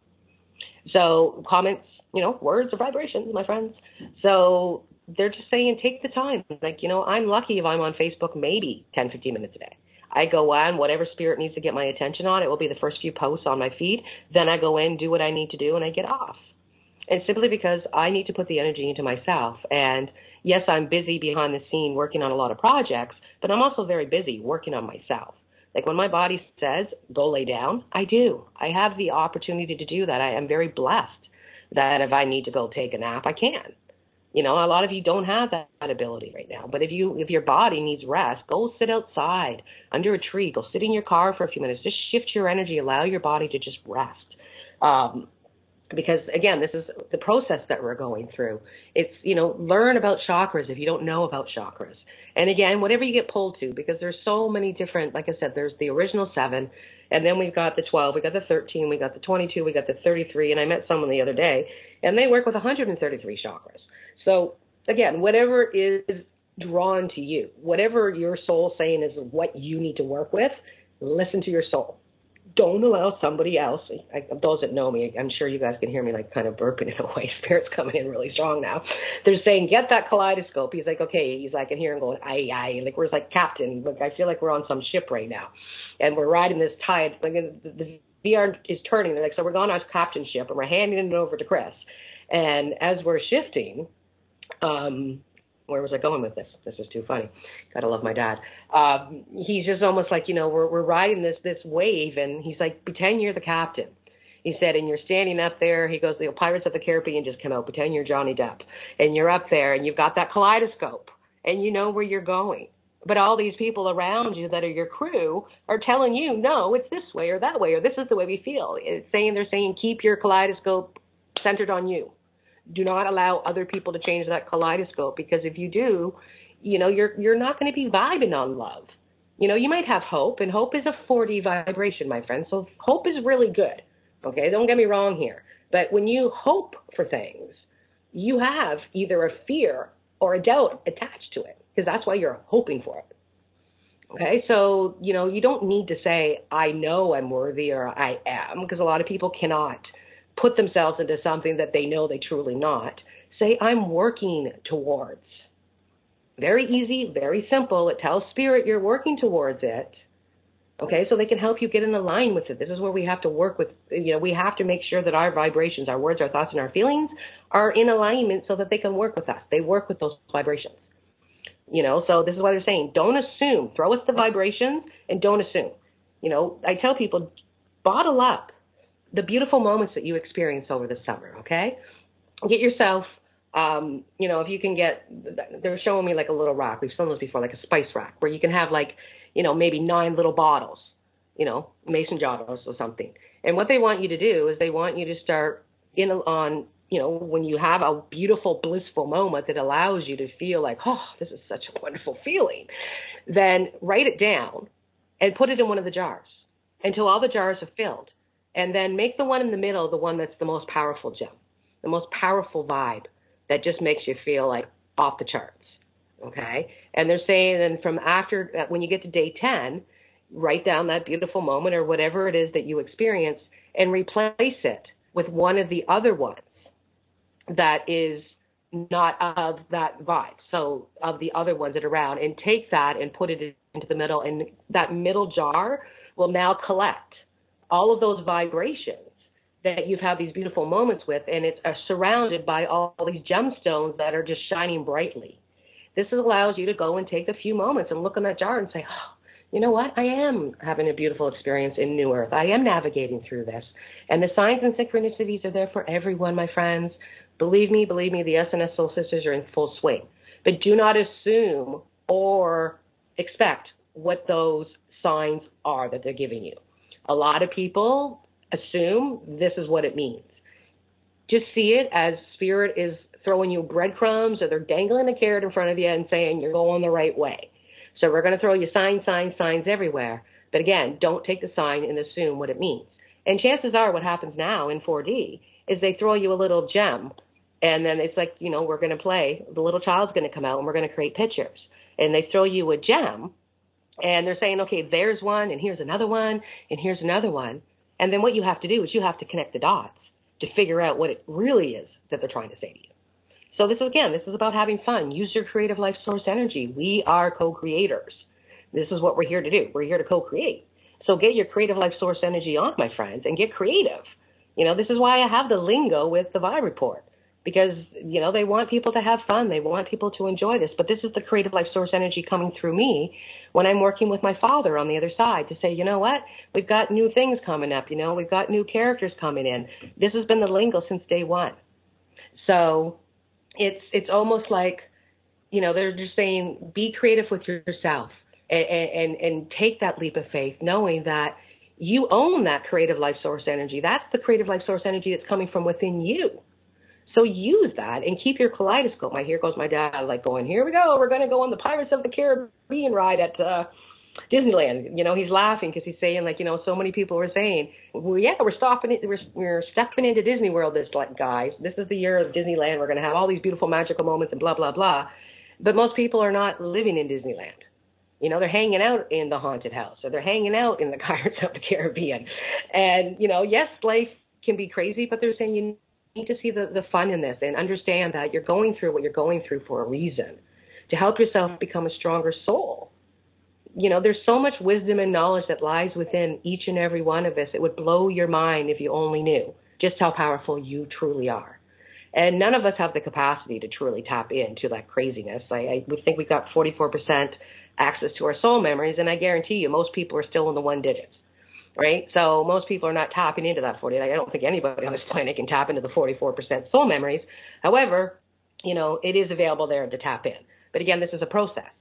So comments, you know, words are vibrations, my friends. So they're just saying, take the time. Like, you know, I'm lucky if I'm on Facebook maybe ten, fifteen minutes a day. I go on, whatever spirit needs to get my attention on, it will be the first few posts on my feed. Then I go in, do what I need to do, and I get off. And simply because I need to put the energy into myself. And yes, I'm busy behind the scene working on a lot of projects, but I'm also very busy working on myself. Like when my body says, go lay down, I do. I have the opportunity to do that. I am very blessed that if I need to go take a nap, I can. You know, a lot of you don't have that, that ability right now. But if you, if your body needs rest, go sit outside under a tree. Go sit in your car for a few minutes. Just shift your energy. Allow your body to just rest. Um, because, again, this is the process that we're going through. It's, you know, learn about chakras if you don't know about chakras. And, again, whatever you get pulled to, because there's so many different, like I said, there's the original seven, and then we've got the twelve, we got the thirteen, we got the twenty-two, we got the thirty-three, and I met someone the other day, and they work with one hundred thirty-three chakras. So, again, whatever is drawn to you, whatever your soul's saying is what you need to work with, listen to your soul. Don't allow somebody else. I, those that know me, I'm sure you guys can hear me like kind of burping in a way. Spirit's coming in really strong now. They're saying, get that kaleidoscope. He's like, okay. He's like, I can hear him going, aye, aye. Like, we're like, Captain. Like, I feel like we're on some ship right now. And we're riding this tide. Like, the, the V R is turning. They're like, so we're going on our captain ship, and we're handing it over to Chris. And as we're shifting, um, where was I going with this? This is too funny. Gotta love my dad. Um, he's just almost like, you know, we're we're riding this this wave, and he's like, pretend you're the captain. He said, and you're standing up there. He goes, the Pirates of the Caribbean just came out. Pretend you're Johnny Depp, and you're up there, and you've got that kaleidoscope, and you know where you're going. But all these people around you that are your crew are telling you, no, it's this way or that way, or this is the way we feel. It's saying, they're saying, keep your kaleidoscope centered on you. Do not allow other people to change that kaleidoscope, because if you do, you know, you're you're not going to be vibing on love. You know, you might have hope, and hope is a four D vibration, my friend. So hope is really good. Okay, don't get me wrong here. But when you hope for things, you have either a fear or a doubt attached to it, because that's why you're hoping for it. Okay, so, you know, you don't need to say, I know I'm worthy or I am, because a lot of people cannot put themselves into something that they know they truly not. Say, I'm working towards. Very easy, very simple. It tells spirit you're working towards it. Okay, so they can help you get in line with it. This is where we have to work with, you know, we have to make sure that our vibrations, our words, our thoughts, and our feelings are in alignment so that they can work with us. They work with those vibrations. You know, so this is why they're saying, don't assume. Throw us the vibrations and don't assume. You know, I tell people, bottle up the beautiful moments that you experience over the summer, okay? Get yourself, um, you know, if you can get, they're showing me like a little rack. We've shown this before, like a spice rack, where you can have like, you know, maybe nine little bottles, you know, mason jars or something. And what they want you to do is they want you to start in on, you know, when you have a beautiful, blissful moment that allows you to feel like, oh, this is such a wonderful feeling, then write it down and put it in one of the jars until all the jars are filled. And then make the one in the middle the one that's the most powerful gem, the most powerful vibe that just makes you feel like off the charts. Okay? And they're saying then from after, when you get to day ten, write down that beautiful moment or whatever it is that you experience and replace it with one of the other ones that is not of that vibe. So of the other ones that are around, and take that and put it into the middle. And that middle jar will now collect all of those vibrations that you've had these beautiful moments with, and it's uh, surrounded by all these gemstones that are just shining brightly. This allows you to go and take a few moments and look in that jar and say, oh, you know what? I am having a beautiful experience in New Earth. I am navigating through this. And the signs and synchronicities are there for everyone, my friends. Believe me, believe me, the S N S Soul Sisters are in full swing. But do not assume or expect what those signs are that they're giving you. A lot of people assume this is what it means. Just see it as spirit is throwing you breadcrumbs, or they're dangling a carrot in front of you and saying you're going the right way. So we're going to throw you signs, signs, signs everywhere. But again, don't take the sign and assume what it means. And chances are what happens now in four D is they throw you a little gem, and then it's like, you know, we're going to play. The little child's going to come out, and we're going to create pictures. And they throw you a gem, and they're saying, okay, there's one, and here's another one, and here's another one. And then what you have to do is you have to connect the dots to figure out what it really is that they're trying to say to you. So this is, again, this is about having fun. Use your creative life source energy. We are co-creators. This is what we're here to do. We're here to co-create. So get your creative life source energy on, my friends, and get creative. You know, this is why I have the lingo with the Vibe Report, because, you know, they want people to have fun. They want people to enjoy this. But this is the creative life source energy coming through me when I'm working with my father on the other side to say, you know what, we've got new things coming up. You know, we've got new characters coming in. This has been the lingo since day one. So it's it's almost like, you know, they're just saying be creative with yourself and, and, and take that leap of faith, knowing that you own that creative life source energy. That's the creative life source energy that's coming from within you. So use that and keep your kaleidoscope. My, here goes my dad, like going, here we go. We're going to go on the Pirates of the Caribbean ride at uh, Disneyland. You know, he's laughing because he's saying, like, you know, so many people were saying, well, yeah, we're stopping it. We're, we're stepping into Disney World this, like, guys. This is the year of Disneyland. We're going to have all these beautiful magical moments and blah, blah, blah. But most people are not living in Disneyland. You know, they're hanging out in the haunted house, or they're hanging out in the Pirates of the Caribbean. And, you know, yes, life can be crazy, but they're saying you need to see the, the fun in this and understand that you're going through what you're going through for a reason, to help yourself become a stronger soul. You know, there's so much wisdom and knowledge that lies within each and every one of us. It would blow your mind if you only knew just how powerful you truly are. And none of us have the capacity to truly tap into that craziness. I, I would think we've got forty-four percent access to our soul memories, and I guarantee you most people are still in the one digits. Right? So most people are not tapping into that forty. I don't think anybody on this planet can tap into the forty-four percent soul memories. However, you know, it is available there to tap in. But again, this is a process.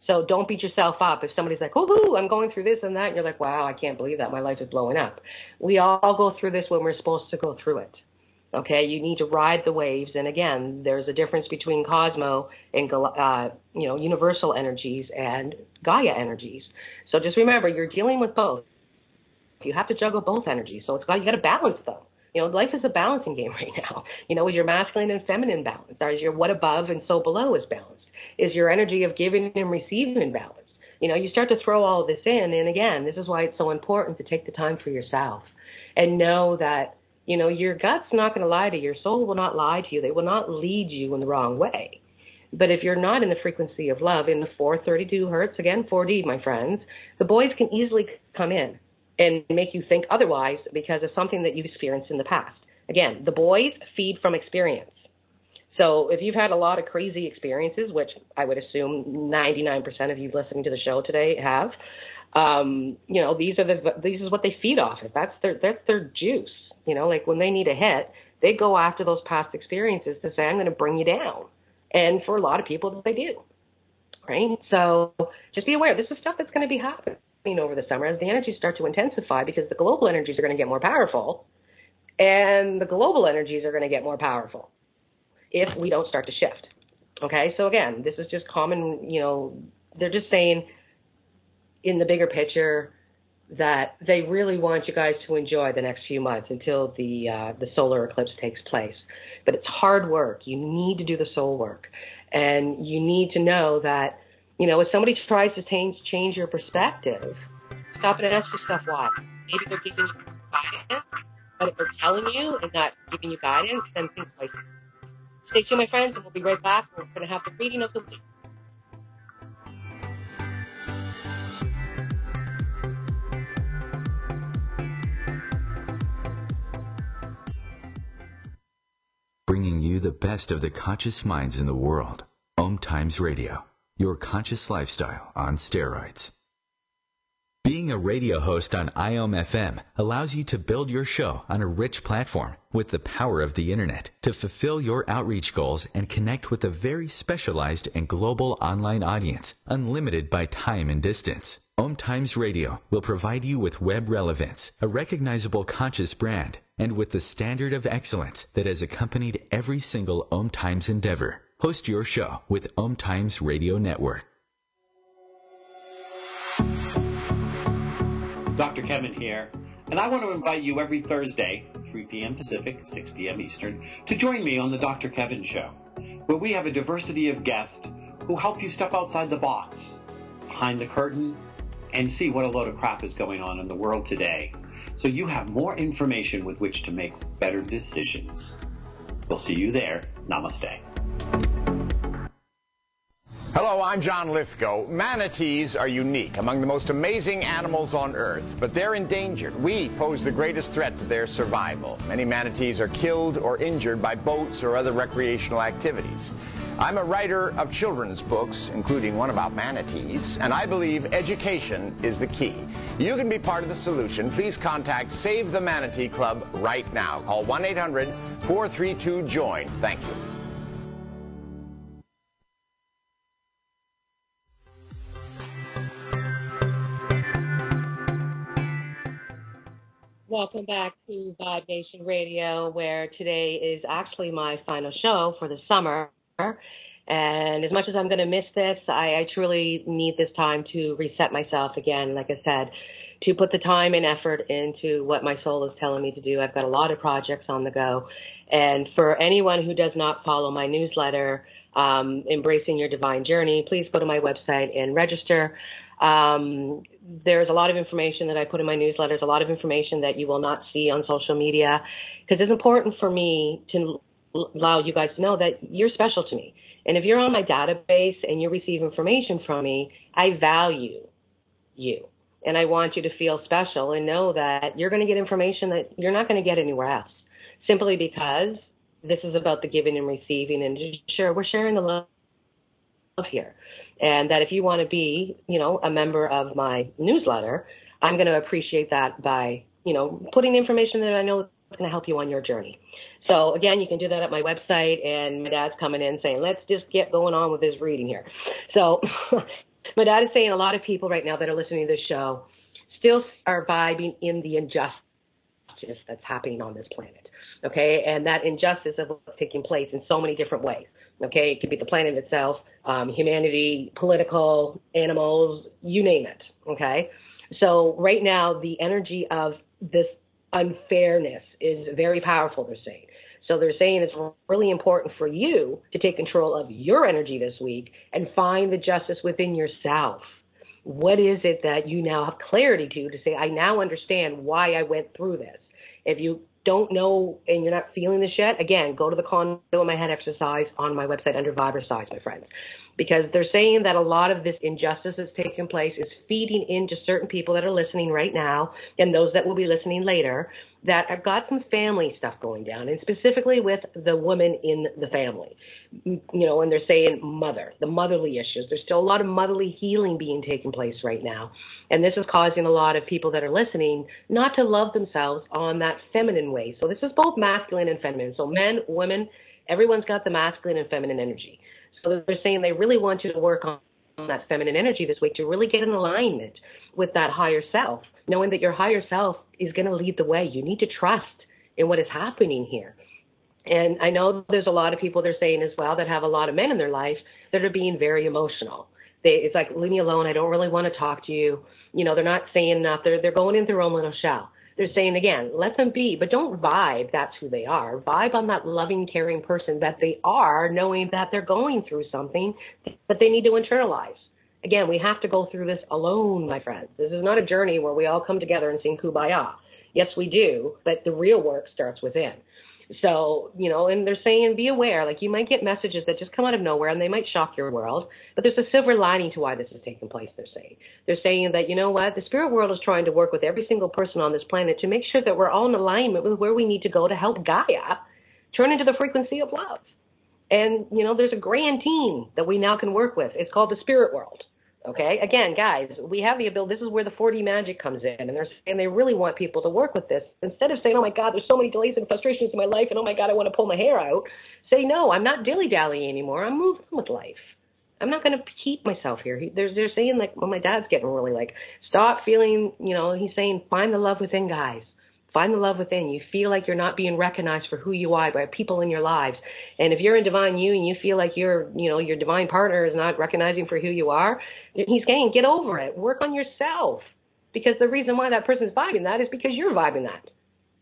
So don't beat yourself up. If somebody's like, oh, I'm going through this and that, and you're like, wow, I can't believe that. My life is blowing up. We all go through this when we're supposed to go through it. Okay, you need to ride the waves. And again, there's a difference between Cosmo and, uh, you know, universal energies and Gaia energies. So just remember, you're dealing with both. You have to juggle both energies. So it's got, you got to balance them. You know, life is a balancing game right now. You know, is your masculine and feminine balance? Or is your what above and so below is balanced? Is your energy of giving and receiving balanced? You know, you start to throw all of this in. And again, this is why it's so important to take the time for yourself and know that, you know, your gut's not going to lie to you. Your soul will not lie to you. They will not lead you in the wrong way. But if you're not in the frequency of love, in the four thirty-two hertz, again, four D, my friends, the boys can easily come in and make you think otherwise because of something that you've experienced in the past. Again, the boys feed from experience. So if you've had a lot of crazy experiences, which I would assume ninety-nine percent of you listening to the show today have, um, you know, these are the these is what they feed off of. That's their that's their juice. You know, like when they need a hit, they go after those past experiences to say, I'm going to bring you down. And for a lot of people, they do. Right? So just be aware. This is stuff that's going to be happening over the summer as the energies start to intensify because the global energies are going to get more powerful and the global energies are going to get more powerful if we don't start to shift. Okay? So again, this is just common, you know, they're just saying in the bigger picture that they really want you guys to enjoy the next few months until the uh, the solar eclipse takes place. But it's hard work. You need to do the soul work. And you need to know that, you know, if somebody tries to change, change your perspective, stop and ask yourself why. Maybe they're giving you guidance, but if they're telling you and not giving you guidance, then think twice. Stay tuned, my friends, and we'll be right back. We're going to have the reading of the week. Bringing you the best of the conscious minds in the world. Om Times Radio, your conscious lifestyle on steroids. Being a radio host on I O M F M allows you to build your show on a rich platform with the power of the internet to fulfill your outreach goals and connect with a very specialized and global online audience, unlimited by time and distance. Om Times Radio will provide you with web relevance, a recognizable conscious brand, and with the standard of excellence that has accompanied every single Om Times endeavor. Host your show with Om Times Radio Network. Doctor Kevin here, and I want to invite you every Thursday, three p.m. Pacific, six p.m. Eastern, to join me on the Doctor Kevin Show, where we have a diversity of guests who help you step outside the box, behind the curtain, and see what a load of crap is going on in the world today, so you have more information with which to make better decisions. We'll see you there. Namaste. Hello, I'm John Lithgow. Manatees are unique, among the most amazing animals on Earth, but they're endangered. We pose the greatest threat to their survival. Many manatees are killed or injured by boats or other recreational activities. I'm a writer of children's books, including one about manatees, and I believe education is the key. You can be part of the solution. Please contact Save the Manatee Club right now. Call one eight hundred, four three two, JOIN. Thank you. Welcome back to Vibe Nation Radio, where today is actually my final show for the summer. And as much as I'm going to miss this, I, I truly need this time to reset myself again, like I said, to put the time and effort into what my soul is telling me to do. I've got a lot of projects on the go. And for anyone who does not follow my newsletter, um, Embracing Your Divine Journey, please go to my website and register. Um, there's a lot of information that I put in my newsletters, a lot of information that you will not see on social media, because it's important for me to allow you guys to know that you're special to me. And if you're on my database and you receive information from me, I value you. And I want you to feel special and know that you're going to get information that you're not going to get anywhere else, simply because this is about the giving and receiving. And sure, we're sharing the love here. And that if you want to be, you know, a member of my newsletter, I'm going to appreciate that by, you know, putting information that I know is going to help you on your journey. So, again, you can do that at my website, and my dad's coming in saying, let's just get going on with this reading here. So My dad is saying a lot of people right now that are listening to this show still are vibing in the injustice that's happening on this planet, okay? And that injustice of what's taking place in so many different ways, okay? It could be the planet itself, um, humanity, political, animals, you name it, okay? So right now, the energy of this unfairness is very powerful, they're saying. So they're saying it's really important for you to take control of your energy this week and find the justice within yourself. What is it that you now have clarity to, to say, I now understand why I went through this? If you don't know and you're not feeling this yet, again, go to the condo in my head exercise on my website under Vibrasize, my friends. Because they're saying that a lot of this injustice that's taking place is feeding into certain people that are listening right now and those that will be listening later that have got some family stuff going down, and specifically with the woman in the family. You know, and they're saying mother, the motherly issues. There's still a lot of motherly healing being taking place right now. And this is causing a lot of people that are listening not to love themselves on that feminine way. So this is both masculine and feminine. So men, women, everyone's got the masculine and feminine energy. So they're saying they really want you to work on that feminine energy this week to really get in alignment with that higher self, knowing that your higher self is going to lead the way. You need to trust in what is happening here. And I know there's a lot of people they're saying as well that have a lot of men in their life that are being very emotional. They, it's like, leave me alone. I don't really want to talk to you. You know, they're not saying enough. They're, they're going into their own little shell. They're saying, again, let them be, but don't vibe that's who they are. Vibe on that loving, caring person that they are, knowing that they're going through something that they need to internalize. Again, we have to go through this alone, my friends. This is not a journey where we all come together and sing Kumbaya. Yes, we do, but the real work starts within. So, you know, and they're saying be aware. Like, you might get messages that just come out of nowhere and they might shock your world, but there's a silver lining to why this is taking place, they're saying. They're saying that, you know what, the spirit world is trying to work with every single person on this planet to make sure that we're all in alignment with where we need to go to help Gaia turn into the frequency of love. And, you know, there's a grand team that we now can work with. It's called the spirit world. Okay, again, guys, we have the ability. This is where the four D magic comes in, and they're saying they really want people to work with this. Instead of saying, oh, my God, there's so many delays and frustrations in my life, and oh, my God, I want to pull my hair out, say, no, I'm not dilly-dallying anymore. I'm moving with life. I'm not going to keep myself here. He, they're, they're saying, like, well, my dad's getting really, like, stop feeling, you know, he's saying, find the love within, guys. Find the love within. You feel like you're not being recognized for who you are by people in your lives. And if you're in divine you and you feel like your, you know, your divine partner is not recognizing for who you are, he's saying, get over it. Work on yourself. Because the reason why that person's vibing that is because you're vibing that.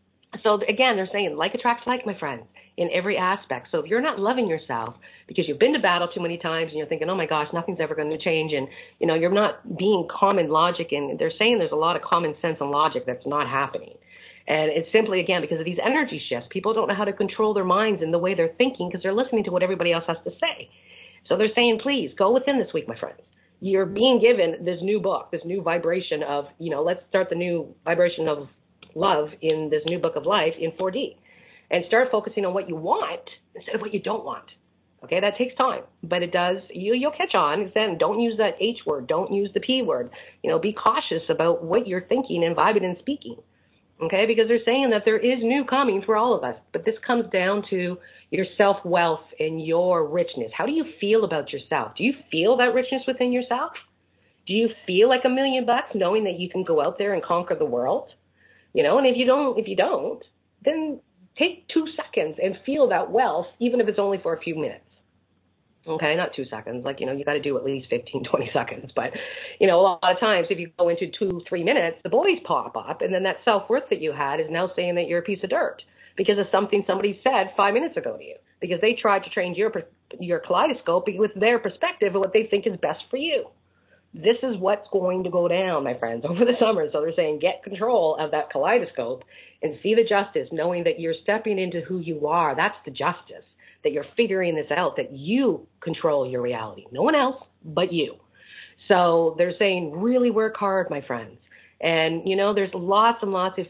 So again, they're saying like attracts like, my friends, in every aspect. So if you're not loving yourself because you've been to battle too many times and you're thinking, oh my gosh, nothing's ever going to change, and you know, you're not being common logic, and they're saying there's a lot of common sense and logic that's not happening. And it's simply, again, because of these energy shifts. People don't know how to control their minds and the way they're thinking because they're listening to what everybody else has to say. So they're saying, please, go within this week, my friends. You're being given this new book, this new vibration of, you know, let's start the new vibration of love in this new book of life in four D. And start focusing on what you want instead of what you don't want. Okay, that takes time, but it does, you, you'll catch on. Then don't use that H word. Don't use the P word. You know, be cautious about what you're thinking and vibing and speaking. Okay, because they're saying that there is new coming for all of us, but this comes down to your self-wealth and your richness. How do you feel about yourself? Do you feel that richness within yourself? Do you feel like a million bucks knowing that you can go out there and conquer the world? You know, and if you don't, if you don't, then take two seconds and feel that wealth, even if it's only for a few minutes. Okay, not two seconds. Like, you know, you got to do at least fifteen, twenty seconds. But, you know, a lot of times if you go into two, three minutes, the boys pop up, and then that self-worth that you had is now saying that you're a piece of dirt because of something somebody said five minutes ago to you, because they tried to change your your kaleidoscope with their perspective of what they think is best for you. This is what's going to go down, my friends, over the summer. So they're saying get control of that kaleidoscope and see the justice, knowing that you're stepping into who you are. That's the justice. That you're figuring this out, that you control your reality. No one else but you. So they're saying really work hard, my friends. And, you know, there's lots and lots of,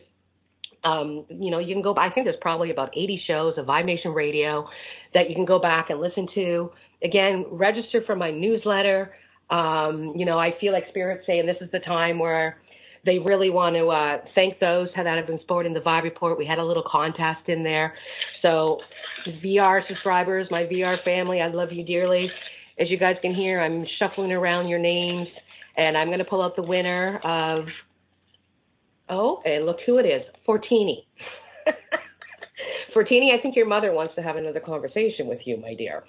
um, you know, you can go, I think there's probably about eighty shows of Vibe Nation Radio that you can go back and listen to. Again, register for my newsletter. Um, you know, I feel like Spirit's saying this is the time where they really want to uh, thank those that have been supporting the Vibe Report. We had a little contest in there. So V R subscribers, my V R family, I love you dearly. As you guys can hear, I'm shuffling around your names, and I'm going to pull out the winner of, oh, and look who it is, Fortini. Fortini, I think your mother wants to have another conversation with you, my dear.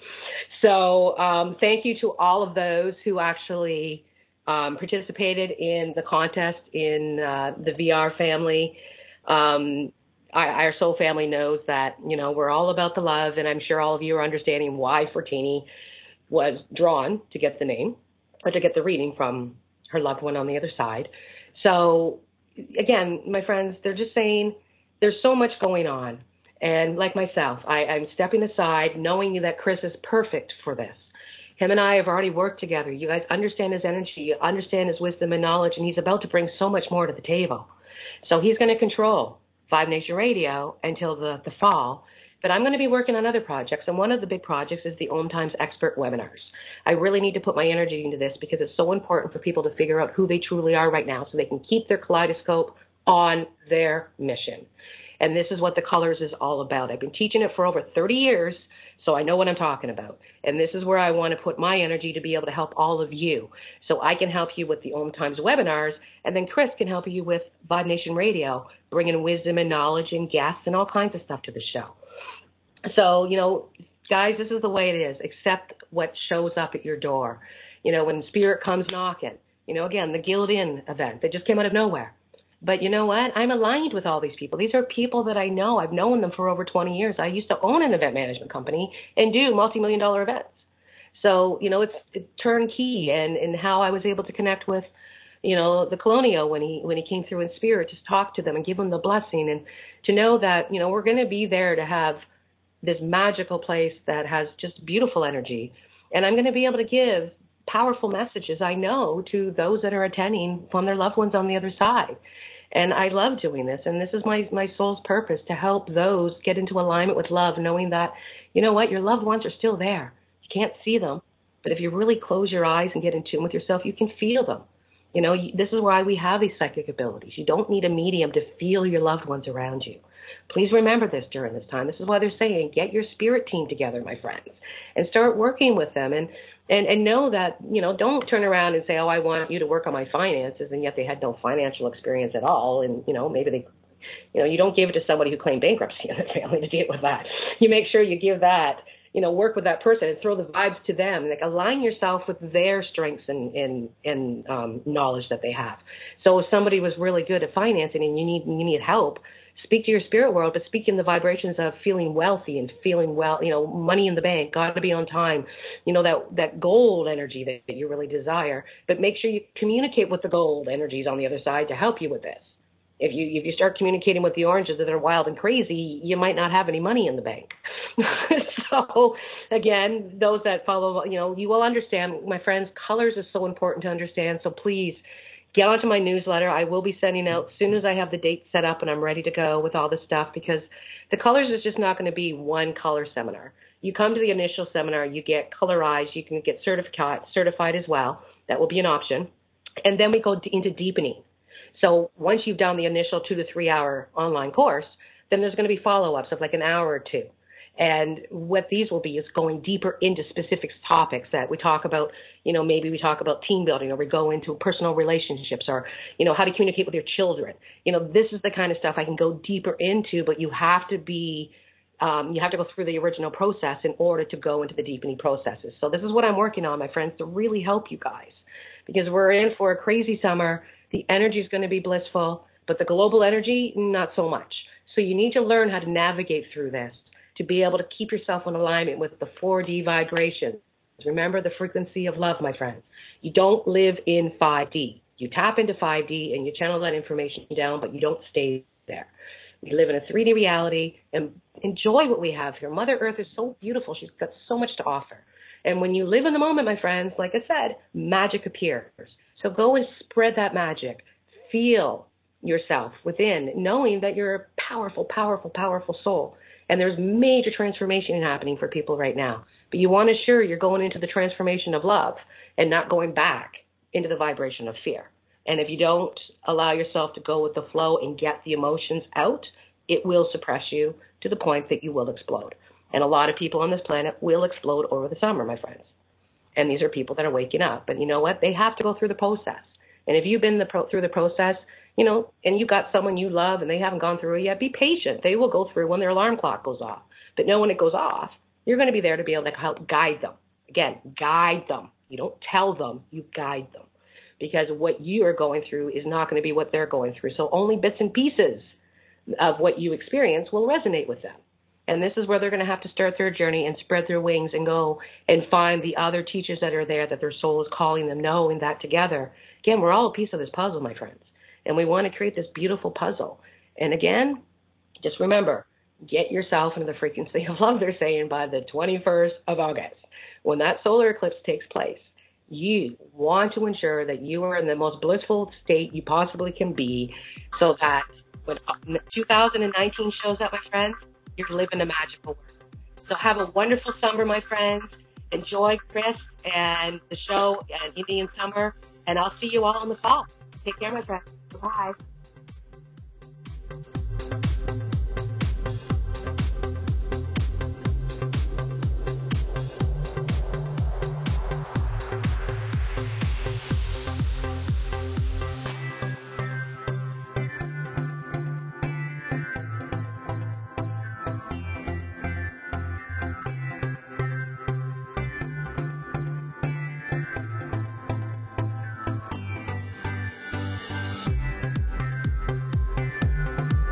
So um, thank you to all of those who actually um, participated in the contest in uh, the V R family. Um, I, our soul family knows that, you know, we're all about the love, and I'm sure all of you are understanding why Fortini was drawn to get the name or to get the reading from her loved one on the other side. So, again, my friends, they're just saying there's so much going on. And like myself, I, I'm stepping aside knowing that Chris is perfect for this. Him and I have already worked together. You guys understand his energy, you understand his wisdom and knowledge, and he's about to bring so much more to the table. So he's going to control Vibe Nation Radio until the, the fall. But I'm going to be working on other projects, and one of the big projects is the Om Times Expert Webinars. I really need to put my energy into this because it's so important for people to figure out who they truly are right now so they can keep their kaleidoscope on their mission. And this is what the colors is all about. I've been teaching it for over thirty years, so I know what I'm talking about. And this is where I want to put my energy to be able to help all of you. So I can help you with the Om Times webinars, and then Chris can help you with Vibe Nation Radio, bringing wisdom and knowledge and guests and all kinds of stuff to the show. So, you know, guys, this is the way it is. Accept what shows up at your door. You know, when spirit comes knocking, you know, again, the Guild Inn event, that just came out of nowhere. But you know what? I'm aligned with all these people. These are people that I know. I've known them for over twenty years. I used to own an event management company and do multi-million dollar events. So, you know, it's, it's turnkey, and, and how I was able to connect with, you know, the Colonial when he when he came through in spirit, just talk to them and give them the blessing, and to know that, you know, we're going to be there to have this magical place that has just beautiful energy. And I'm going to be able to give powerful messages, I know, to those that are attending from their loved ones on the other side. And I love doing this, and this is my, my soul's purpose, to help those get into alignment with love, knowing that, you know what, your loved ones are still there. You can't see them, but if you really close your eyes and get in tune with yourself, you can feel them. You know, this is why we have these psychic abilities. You don't need a medium to feel your loved ones around you. Please remember this during this time. This is why they're saying, get your spirit team together, my friends, and start working with them. And, and, and know that, you know, don't turn around and say, oh, I want you to work on my finances, and yet they had no financial experience at all. And, you know, maybe they, you know, you don't give it to somebody who claimed bankruptcy in the family to deal with that. You make sure you give that, you know, work with that person and throw the vibes to them. Like, align yourself with their strengths and, and, and um, knowledge that they have. So if somebody was really good at financing and you need, you need help, speak to your spirit world, but speak in the vibrations of feeling wealthy and feeling well, you know, money in the bank, got to be on time, you know, that, that gold energy that, that you really desire. But make sure you communicate with the gold energies on the other side to help you with this. If you if you start communicating with the oranges that are wild and crazy, you might not have any money in the bank. So, again, those that follow, you know, you will understand, my friends, colors is so important to understand. So please get onto my newsletter. I will be sending out as soon as I have the date set up and I'm ready to go with all this stuff, because the colors is just not going to be one color seminar. You come to the initial seminar, you get colorized, you can get certified, certified as well. That will be an option. And then we go into deepening. So once you've done the initial two to three hour online course, then there's going to be follow-ups of like an hour or two. And what these will be is going deeper into specific topics that we talk about. You know, maybe we talk about team building, or we go into personal relationships, or, you know, how to communicate with your children. You know, this is the kind of stuff I can go deeper into, but you have to be, um, you have to go through the original process in order to go into the deepening processes. So this is what I'm working on, my friends, to really help you guys, because we're in for a crazy summer. The energy is going to be blissful, but the global energy, not so much. So you need to learn how to navigate through this to be able to keep yourself in alignment with the four D vibrations. Remember the frequency of love, my friends. You don't live in five D. You tap into five D and you channel that information down, but you don't stay there. We live in a three D reality and enjoy what we have here. Mother Earth is so beautiful. She's got so much to offer. And when you live in the moment, my friends, like I said, magic appears. So go and spread that magic. Feel yourself within, knowing that you're a powerful, powerful, powerful soul. And there's major transformation happening for people right now. But you want to ensure you're going into the transformation of love and not going back into the vibration of fear. And if you don't allow yourself to go with the flow and get the emotions out, it will suppress you to the point that you will explode. And a lot of people on this planet will explode over the summer, my friends. And these are people that are waking up. But you know what? They have to go through the process. And if you've been the pro- through the process, you know, and you got someone you love and they haven't gone through it yet, be patient. They will go through when their alarm clock goes off. But know when it goes off, you're going to be there to be able to help guide them. Again, guide them. You don't tell them, you guide them. Because what you are going through is not going to be what they're going through. So only bits and pieces of what you experience will resonate with them. And this is where they're going to have to start their journey and spread their wings and go and find the other teachers that are there that their soul is calling them, knowing that together. Again, we're all a piece of this puzzle, my friends. And we want to create this beautiful puzzle. And again, just remember, get yourself into the frequency of love, they're saying, by the twenty-first of August. When that solar eclipse takes place, you want to ensure that you are in the most blissful state you possibly can be, so that when two thousand nineteen shows up, my friends, you're living a magical world. So have a wonderful summer, my friends. Enjoy Chris and the show and Indian Summer, and I'll see you all in the fall. Take care, my friends. Bye.